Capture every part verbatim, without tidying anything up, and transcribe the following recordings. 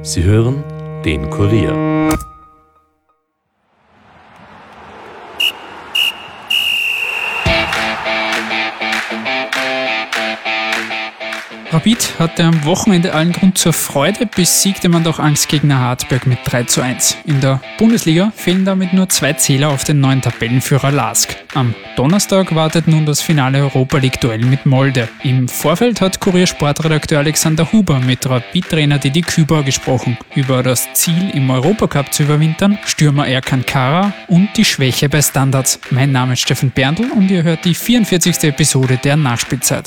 Sie hören den Kurier. Rapid hatte am Wochenende allen Grund zur Freude, besiegte man doch Angstgegner Hartberg mit drei zu eins. In der Bundesliga fehlen damit nur zwei Zähler auf den neuen Tabellenführer Lask. Am Donnerstag wartet nun das finale Europa-League-Duell mit Molde. Im Vorfeld hat Kurier-Sportredakteur Alexander Huber mit Rapid-Trainer Didi Kübauer gesprochen über das Ziel, im Europacup zu überwintern, Stürmer Erkan Kara und die Schwäche bei Standards. Mein Name ist Steffen Berndl und ihr hört die vierundvierzigste Episode der Nachspielzeit.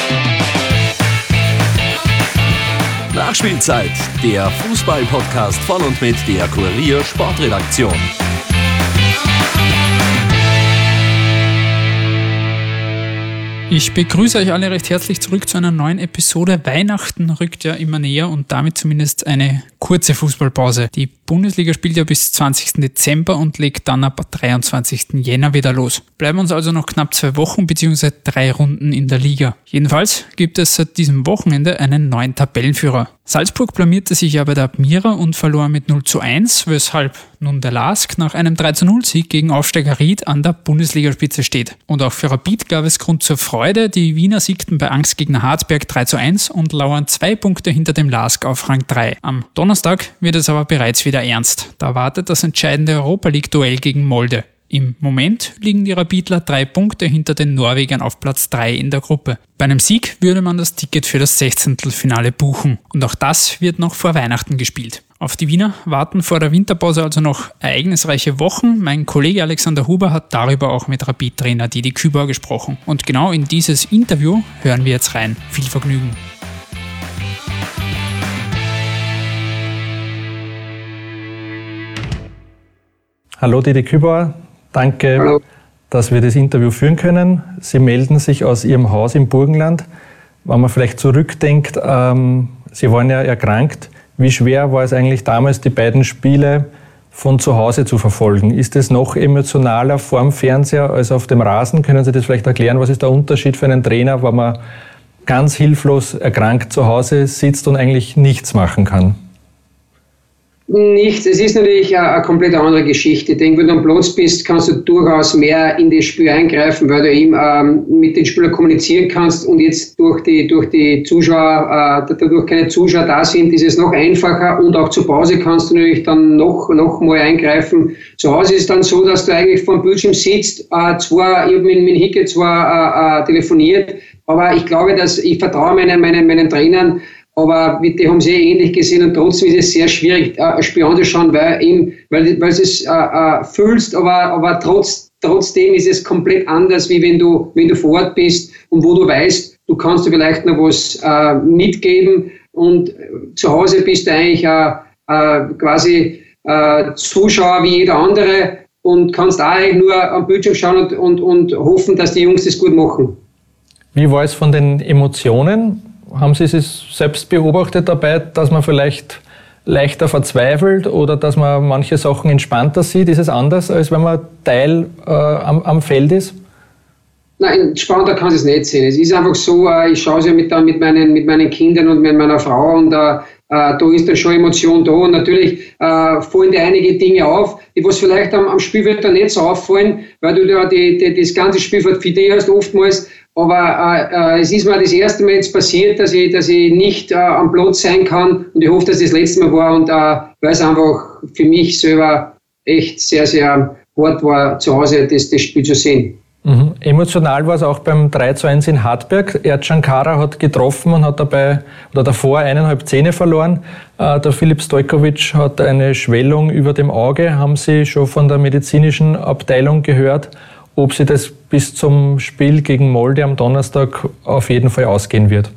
Nachspielzeit, der Fußball-Podcast von und mit der Kurier Sportredaktion. Ich begrüße euch alle recht herzlich zurück zu einer neuen Episode. Weihnachten rückt ja immer näher und damit zumindest eine kurze Fußballpause. Die Bundesliga spielt ja bis zwanzigsten Dezember und legt dann ab dreiundzwanzigsten Jänner wieder los. Bleiben uns also noch knapp zwei Wochen bzw. drei Runden in der Liga. Jedenfalls gibt es seit diesem Wochenende einen neuen Tabellenführer. Salzburg blamierte sich ja bei der Admira und verlor mit null zu eins, weshalb nun der Lask nach einem drei zu null Sieg gegen Aufsteiger Ried an der Bundesligaspitze steht. Und auch für Rapid gab es Grund zur Freude. Die Wiener siegten bei Angstgegner Hartberg drei zu eins und lauern zwei Punkte hinter dem Lask auf Rang drei. Am Donnerstag wird es aber bereits wieder ernst. Da wartet das entscheidende Europa-League-Duell gegen Molde. Im Moment liegen die Rapidler drei Punkte hinter den Norwegern auf Platz drei in der Gruppe. Bei einem Sieg würde man das Ticket für das Sechzehntelfinale buchen. Und auch das wird noch vor Weihnachten gespielt. Auf die Wiener warten vor der Winterpause also noch ereignisreiche Wochen. Mein Kollege Alexander Huber hat darüber auch mit Rapid-Trainer Didi Kübauer gesprochen. Und genau in dieses Interview hören wir jetzt rein. Viel Vergnügen. Hallo Didi Kübauer. Danke, Hallo. Dass wir das Interview führen können. Sie melden sich aus Ihrem Haus im Burgenland. Wenn man vielleicht zurückdenkt, ähm, Sie waren ja erkrankt. Wie schwer war es eigentlich damals, die beiden Spiele von zu Hause zu verfolgen? Ist es noch emotionaler vorm Fernseher als auf dem Rasen? Können Sie das vielleicht erklären? Was ist der Unterschied für einen Trainer, wenn man ganz hilflos erkrankt zu Hause sitzt und eigentlich nichts machen kann? Nichts. Es ist natürlich eine, eine komplett andere Geschichte. Ich denke, wenn du am Platz bist, kannst du durchaus mehr in das Spiel eingreifen, weil du eben ähm, mit den Spielern kommunizieren kannst und jetzt durch die, durch die Zuschauer, äh, dadurch keine Zuschauer da sind, ist es noch einfacher und auch zur Pause kannst du natürlich dann noch, noch mal eingreifen. Zu Hause ist es dann so, dass du eigentlich vor dem Bildschirm sitzt, äh, zwar, ich habe mit, mit Hicke zwar äh, äh, telefoniert, aber ich glaube, dass ich vertraue meinen, meinen, meinen Trainern. Aber die haben sie eh ähnlich gesehen und trotzdem ist es sehr schwierig, ein Spiel anzuschauen, weil eben, weil, weil du es äh, äh, fühlst, aber, aber trotz, trotzdem ist es komplett anders, wie wenn du, wenn du vor Ort bist und wo du weißt, du kannst dir vielleicht noch was äh, mitgeben und zu Hause bist du eigentlich äh, äh, quasi äh, Zuschauer wie jeder andere und kannst auch eigentlich nur am Bildschirm schauen und, und, und hoffen, dass die Jungs das gut machen. Wie war es von den Emotionen? Haben Sie es selbst beobachtet dabei, dass man vielleicht leichter verzweifelt oder dass man manche Sachen entspannter sieht? Ist es anders, als wenn man Teil äh, am, am Feld ist? Nein, entspannter kann es nicht sehen. Es ist einfach so, äh, ich schaue es ja mit, äh, mit, meinen, mit meinen Kindern und mit meiner Frau und äh, äh, da ist dann schon Emotion da und natürlich äh, fallen dir einige Dinge auf, die was vielleicht am, am Spielfeld dann nicht so auffallen, weil du da die, die, das ganze Spielfeld für dich hast oftmals. Aber äh, es ist mir das erste Mal jetzt passiert, dass ich, dass ich nicht äh, am Platz sein kann und ich hoffe, dass das, das letzte Mal war und äh, weil es einfach für mich selber echt sehr, sehr hart war, zu Hause das, das Spiel zu sehen. Mhm. Emotional war es auch beim drei zu eins in Hartberg. Ercan Kara hat getroffen und hat dabei oder davor eineinhalb Zähne verloren. Äh, der Filip Stojkovic hat eine Schwellung über dem Auge. Haben Sie schon von der medizinischen Abteilung gehört, ob sie das bis zum Spiel gegen Molde am Donnerstag auf jeden Fall ausgehen wird?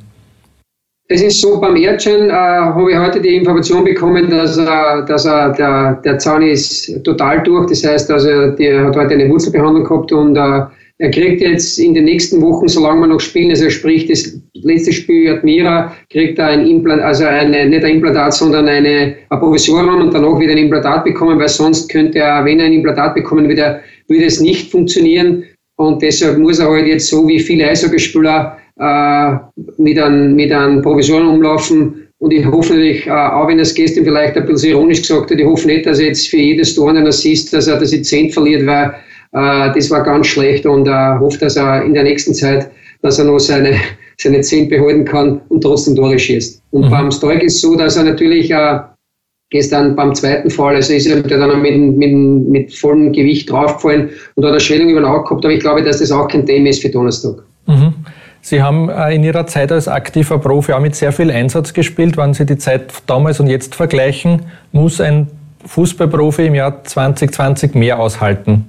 Es ist so, beim Ercan äh, habe ich heute die Information bekommen, dass, äh, dass er, der, der Zahn ist total durch. Das heißt, also, der hat heute eine Wurzelbehandlung gehabt und äh, er kriegt jetzt in den nächsten Wochen, solange wir noch spielen, also sprich das letzte Spiel Admira, kriegt er ein Implantat, also eine, nicht ein Implantat, sondern eine, ein Provisorium und danach wieder ein Implantat bekommen, weil sonst könnte er, wenn er ein Implantat bekommen würde, würde es nicht funktionieren und deshalb muss er halt jetzt so wie viele Eishockeyspieler äh, mit einem mit einem Provisorium umlaufen Und ich hoffe natürlich, äh, auch wenn er es gestern vielleicht ein bisschen ironisch gesagt hat, ich hoffe nicht, dass er jetzt für jedes Tor einen Assist, dass er das Zehnt verliert, weil äh, das war ganz schlecht und äh, hoffe, dass er in der nächsten Zeit, dass er noch seine, seine Zehnt behalten kann und trotzdem Tore schießt. Und mhm. beim Stoik ist es so, dass er natürlich äh, gestern beim zweiten Fall, also ist er dann mit, mit, mit vollem Gewicht draufgefallen und hat eine Schwellung über den Auge gehabt, aber ich glaube, dass das auch kein Thema ist für Donnerstag. Mhm. Sie haben in Ihrer Zeit als aktiver Profi auch mit sehr viel Einsatz gespielt. Wenn Sie die Zeit damals und jetzt vergleichen, muss ein Fußballprofi im Jahr zwanzig zwanzig mehr aushalten?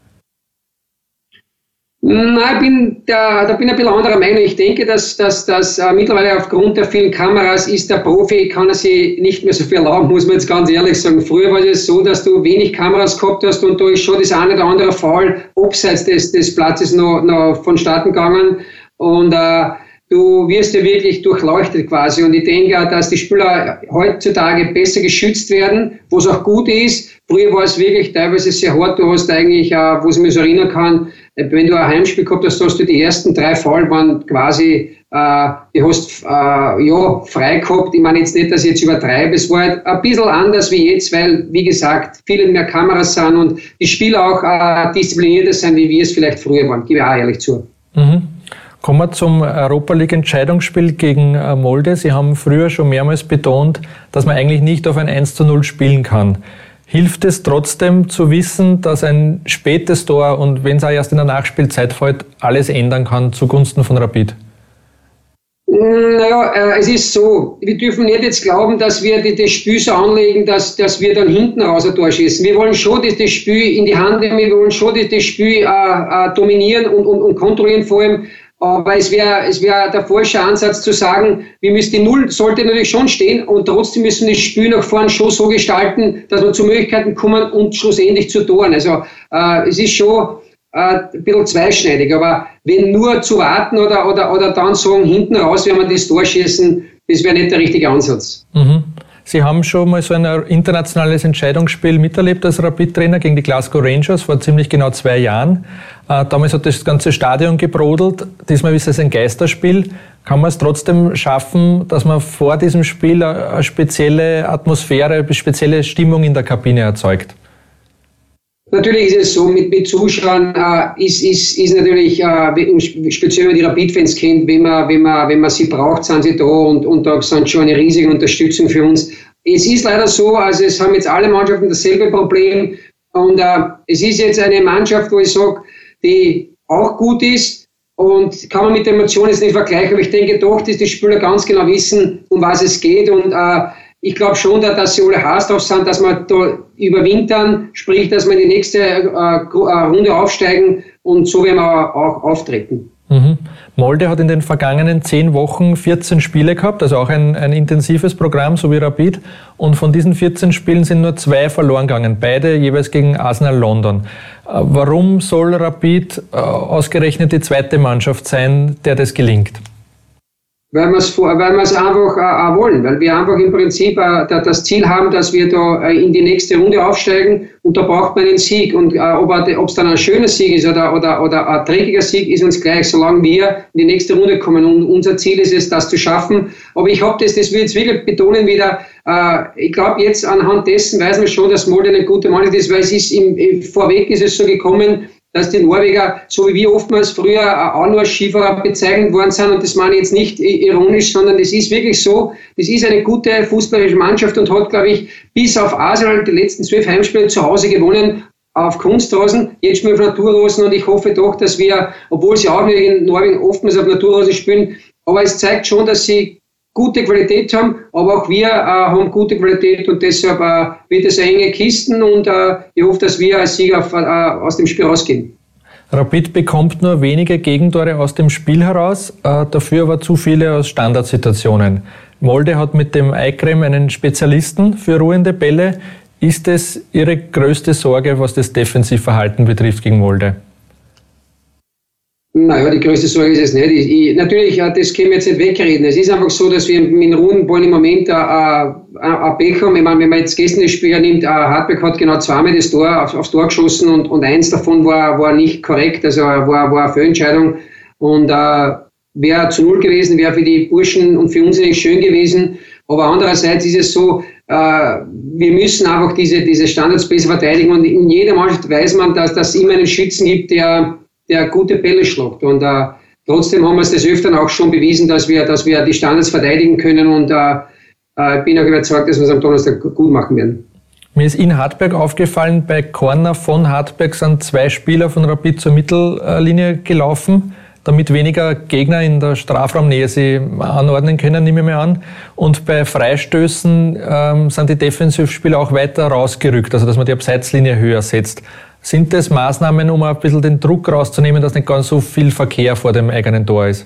Nein, ich bin da, da bin ich ein bisschen anderer Meinung. Ich denke, dass, dass, dass äh, mittlerweile aufgrund der vielen Kameras ist der Profi, kann er sich nicht mehr so viel erlauben, muss man jetzt ganz ehrlich sagen. Früher war es so, dass du wenig Kameras gehabt hast und da ist schon das eine oder andere Fall abseits des, des Platzes noch, noch vonstatten gegangen. Und äh, du wirst ja wirklich durchleuchtet quasi. Und ich denke auch, dass die Spieler heutzutage besser geschützt werden, was auch gut ist. Früher war es wirklich teilweise sehr hart. Du hast eigentlich, äh, wo ich mich so erinnern kann, wenn du ein Heimspiel gehabt hast, hast du die ersten drei Fall waren quasi, äh, die hast äh, ja frei gehabt. Ich meine jetzt nicht, dass ich jetzt übertreibe. Es war halt ein bisschen anders wie jetzt, weil, wie gesagt, viele mehr Kameras sind und die Spieler auch äh, disziplinierter sind, wie wir es vielleicht früher waren. Gebe ich auch ehrlich zu. Mhm. Kommen wir zum Europa League Entscheidungsspiel gegen Molde. Sie haben früher schon mehrmals betont, dass man eigentlich nicht auf ein eins zu null spielen kann. Hilft es trotzdem zu wissen, dass ein spätes Tor und wenn es auch erst in der Nachspielzeit fällt, alles ändern kann zugunsten von Rapid? Naja, äh, es ist so, wir dürfen nicht jetzt glauben, dass wir die, das Spiel so anlegen, dass, dass wir dann hinten raus ein Tor schießen. Wir wollen schon das, das Spiel in die Hand nehmen, wir wollen schon das, das Spiel äh, äh, dominieren und, und, und kontrollieren vor allem. Aber es wäre es wäre der falsche Ansatz zu sagen, wir müssen die Null sollte natürlich schon stehen und trotzdem müssen wir das Spiel nach vorne schon so gestalten, dass wir zu Möglichkeiten kommen und schlussendlich zu Toren. Also äh, es ist schon äh, ein bisschen zweischneidig, aber wenn nur zu warten oder, oder, oder dann sagen, hinten raus, wenn wir das Tor schießen, das wäre nicht der richtige Ansatz. Mhm. Sie haben schon mal so ein internationales Entscheidungsspiel miterlebt als Rapid-Trainer gegen die Glasgow Rangers vor ziemlich genau zwei Jahren. Äh, damals hat das ganze Stadion gebrodelt. Diesmal ist es ein Geisterspiel. Kann man es trotzdem schaffen, dass man vor diesem Spiel eine spezielle Atmosphäre, eine spezielle Stimmung in der Kabine erzeugt? Natürlich ist es so, mit, mit Zuschauern äh, ist, ist, ist natürlich, äh, speziell wenn man die Rapid-Fans kennt, wenn man, wenn, man, wenn man sie braucht, sind sie da und, und da sind schon eine riesige Unterstützung für uns. Es ist leider so, also es haben jetzt alle Mannschaften dasselbe Problem und äh, es ist jetzt eine Mannschaft, wo ich sage, die auch gut ist und kann man mit der Emotion jetzt nicht vergleichen, aber ich denke doch, dass die Spieler ganz genau wissen, um was es geht und äh, ich glaube schon, dass sie alle heiß drauf sind, dass wir da überwintern, sprich, dass wir in die nächste äh, Runde aufsteigen und so werden wir auch auftreten. Mhm. Molde hat in den vergangenen zehn Wochen vierzehn Spiele gehabt, also auch ein, ein intensives Programm, so wie Rapid. Und von diesen vierzehn Spielen sind nur zwei verloren gegangen, beide jeweils gegen Arsenal London. Äh, warum soll Rapid äh, ausgerechnet die zweite Mannschaft sein, der das gelingt? Weil wir es weil wir es einfach äh, auch wollen, weil wir einfach im Prinzip äh, das Ziel haben, dass wir da äh, in die nächste Runde aufsteigen und da braucht man einen Sieg und äh, ob es dann ein schöner Sieg ist oder, oder, oder ein dreckiger Sieg, ist uns gleich, solange wir in die nächste Runde kommen und unser Ziel ist es, das zu schaffen. Aber ich habe das, das will ich jetzt wirklich betonen wieder, äh, ich glaube jetzt anhand dessen weiß man schon, dass Molde eine gute Mannschaft ist, weil es ist im, im Vorweg ist es so gekommen, dass die Norweger, so wie wir oftmals früher auch nur als Skifahrer bezeichnet worden sind, und das meine ich jetzt nicht ironisch, sondern das ist wirklich so, das ist eine gute fußballerische Mannschaft und hat, glaube ich, bis auf Arsenal die letzten zwölf Heimspiele zu Hause gewonnen, auf Kunstrasen, jetzt spielen wir auf Naturrasen und ich hoffe doch, dass wir, obwohl sie auch in Norwegen oftmals auf Naturrasen spielen, aber es zeigt schon, dass sie gute Qualität haben, aber auch wir äh, haben gute Qualität und deshalb äh, wird es eine enge Kisten und äh, ich hoffe, dass wir als Sieger auf, äh, aus dem Spiel rausgehen. Rapid bekommt nur wenige Gegentore aus dem Spiel heraus, äh, dafür aber zu viele aus Standardsituationen. Molde hat mit dem Eikrem einen Spezialisten für ruhende Bälle. Ist es Ihre größte Sorge, was das Defensivverhalten betrifft gegen Molde? Naja, die größte Sorge ist es nicht. Ich, ich, natürlich, das können wir jetzt nicht wegreden. Es ist einfach so, dass wir mit runden Ballen im Moment ein Pech haben. Ich meine, wenn man jetzt gestern das Spiel nimmt, Hartberg hat genau zweimal das Tor auf, aufs Tor geschossen und, und eins davon war, war nicht korrekt, also war, war eine Fehlentscheidung. Und äh, wäre zu null gewesen, wäre für die Burschen und für uns nicht schön gewesen. Aber andererseits ist es so, äh, wir müssen einfach diese, diese Standards besser verteidigen. Und in jeder Mannschaft weiß man, dass es immer einen Schützen gibt, der, der gute Bälle schlägt. Und äh, trotzdem haben wir es des Öfteren auch schon bewiesen, dass wir, dass wir die Standards verteidigen können. Und äh, ich bin auch überzeugt, dass wir es am Donnerstag gut machen werden. Mir ist in Hartberg aufgefallen, bei Corner von Hartberg sind zwei Spieler von Rapid zur Mittellinie gelaufen, damit weniger Gegner in der Strafraumnähe sie anordnen können, nehme ich mal an. Und bei Freistößen ähm, sind die Defensivspieler auch weiter rausgerückt, also dass man die Abseitslinie höher setzt. Sind das Maßnahmen, um ein bisschen den Druck rauszunehmen, dass nicht ganz so viel Verkehr vor dem eigenen Tor ist?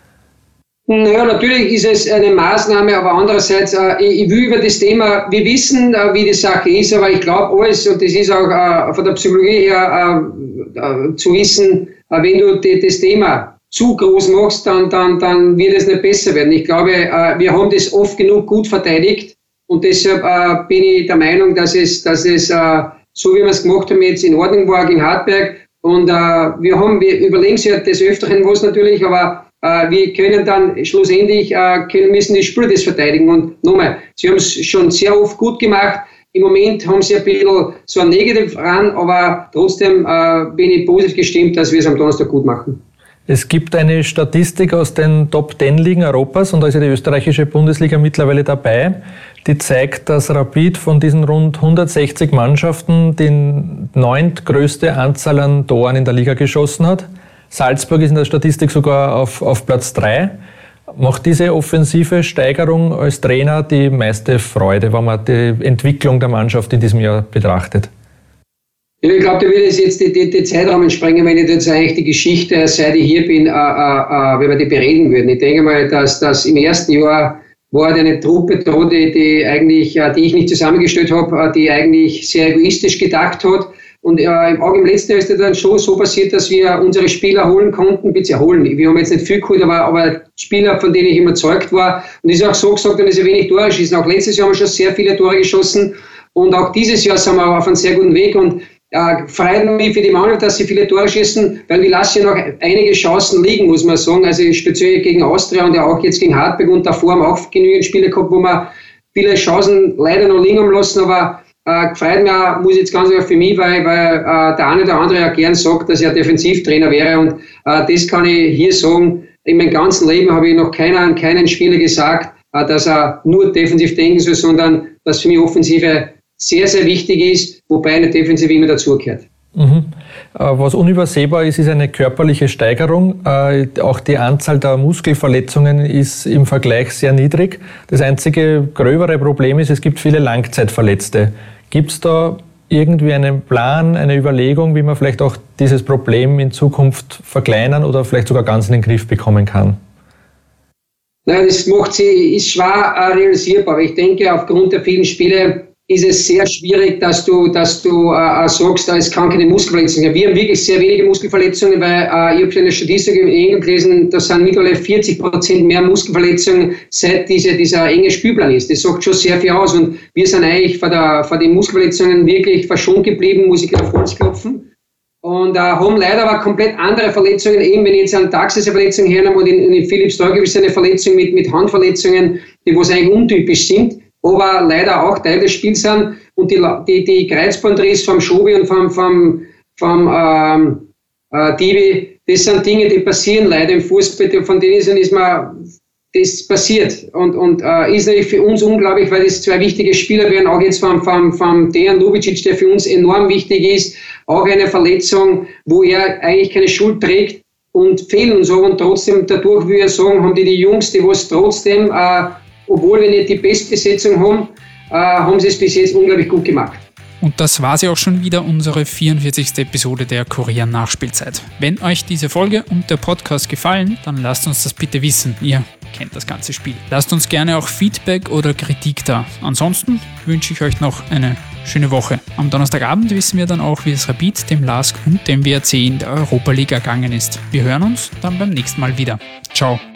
Naja, natürlich ist es eine Maßnahme, aber andererseits, äh, ich, ich will über das Thema, wir wissen, äh, wie die Sache ist, aber ich glaube alles, und das ist auch äh, von der Psychologie her äh, äh, zu wissen, äh, wenn du die, das Thema zu groß machst, dann, dann, dann wird es nicht besser werden. Ich glaube, äh, wir haben das oft genug gut verteidigt und deshalb äh, bin ich der Meinung, dass es, dass es äh, so wie wir es gemacht haben, jetzt in Ordnung war gegen Hartberg. Und äh, wir haben, wir überlegen sich ja des Öfteren was natürlich, aber äh, wir können dann schlussendlich, äh, können, müssen die Spieler das verteidigen. Und nochmal, sie haben es schon sehr oft gut gemacht. Im Moment haben sie ein bisschen so ein Negativ ran, aber trotzdem äh, bin ich positiv gestimmt, dass wir es am Donnerstag gut machen. Es gibt eine Statistik aus den Top zehn Ligen Europas und da ist ja die österreichische Bundesliga mittlerweile dabei, die zeigt, dass Rapid von diesen rund hundertsechzig Mannschaften die neuntgrößte Anzahl an Toren in der Liga geschossen hat. Salzburg ist in der Statistik sogar auf, auf Platz drei. Macht diese offensive Steigerung als Trainer die meiste Freude, wenn man die Entwicklung der Mannschaft in diesem Jahr betrachtet? Ich glaube, da würde es jetzt die, die, die Zeitrahmen sprengen, wenn ich jetzt eigentlich die Geschichte, seit ich hier bin, äh, äh, wenn wir die bereden würden. Ich denke mal, dass das im ersten Jahr war eine Truppe da, die, die eigentlich, äh, die ich nicht zusammengestellt habe, äh, die eigentlich sehr egoistisch gedacht hat. Und äh, auch im letzten Jahr ist es dann schon so passiert, dass wir unsere Spieler holen konnten, bitte holen. Wir haben jetzt nicht viel geholt, aber, aber Spieler, von denen ich überzeugt war. Und es ist auch so gesagt, dass wir wenig Tore schießen. Auch letztes Jahr haben wir schon sehr viele Tore geschossen. Und auch dieses Jahr sind wir auf einem sehr guten Weg. Und Äh, freut mich für die Mannschaft, dass sie viele Tore schießen, weil wir lassen ja noch einige Chancen liegen, muss man sagen. Also speziell gegen Austria und ja auch jetzt gegen Hartberg und davor haben wir auch genügend Spiele gehabt, wo wir viele Chancen leider noch liegen haben lassen, aber äh, freut mich auch, muss ich jetzt ganz einfach für mich, weil, weil äh, der eine oder andere ja gern sagt, dass er Defensivtrainer wäre und äh, das kann ich hier sagen. In meinem ganzen Leben habe ich noch keiner, keinen Spieler gesagt, äh, dass er nur defensiv denken soll, sondern dass für mich Offensive sehr, sehr wichtig ist, wobei eine Defensive immer dazugehört. Mhm. Was unübersehbar ist, ist eine körperliche Steigerung. Auch die Anzahl der Muskelverletzungen ist im Vergleich sehr niedrig. Das einzige gröbere Problem ist, es gibt viele Langzeitverletzte. Gibt es da irgendwie einen Plan, eine Überlegung, wie man vielleicht auch dieses Problem in Zukunft verkleinern oder vielleicht sogar ganz in den Griff bekommen kann? Nein, das macht sie, ist schwer realisierbar. Aber ich denke, aufgrund der vielen Spiele ist es sehr schwierig, dass du, dass du äh, sagst, es kann keine Muskelverletzungen. Wir haben wirklich sehr wenige Muskelverletzungen, weil äh, ich habe schon eine Statistik in England gelesen, da sind mittlerweile vierzig Prozent mehr Muskelverletzungen, seit diese, dieser enge Spielplan ist. Das sagt schon sehr viel aus und wir sind eigentlich vor, der, vor den Muskelverletzungen wirklich verschont geblieben, muss ich auf Holz klopfen. Und äh, haben leider aber komplett andere Verletzungen, eben wenn ich jetzt eine Taxis-Verletzung hernehme und in, in Philips Tor gibt es eine Verletzung mit, mit Handverletzungen, die was eigentlich untypisch sind, aber leider auch Teil des Spiels sind und die, die, die Kreuzbandriss vom Schobi und vom, vom, vom ähm, äh, Divi, das sind Dinge, die passieren leider im Fußball, von denen ist, ist man, das passiert und, und äh, ist natürlich für uns unglaublich, weil das zwei wichtige Spieler werden, auch jetzt vom, vom, vom Dejan Lubicic, der für uns enorm wichtig ist, auch eine Verletzung, wo er eigentlich keine Schuld trägt und fehlen und so und trotzdem dadurch, wie wir sagen, haben die die Jungs, die was trotzdem äh, obwohl wir nicht die Bestbesetzung haben, äh, haben sie es bis jetzt unglaublich gut gemacht. Und das war sie auch schon wieder, unsere vierundvierzigste Episode der Kurier Nachspielzeit. Wenn euch diese Folge und der Podcast gefallen, dann lasst uns das bitte wissen. Ihr kennt das ganze Spiel. Lasst uns gerne auch Feedback oder Kritik da. Ansonsten wünsche ich euch noch eine schöne Woche. Am Donnerstagabend wissen wir dann auch, wie es Rapid, dem LASK und dem W R C in der Europa League ergangen ist. Wir hören uns dann beim nächsten Mal wieder. Ciao.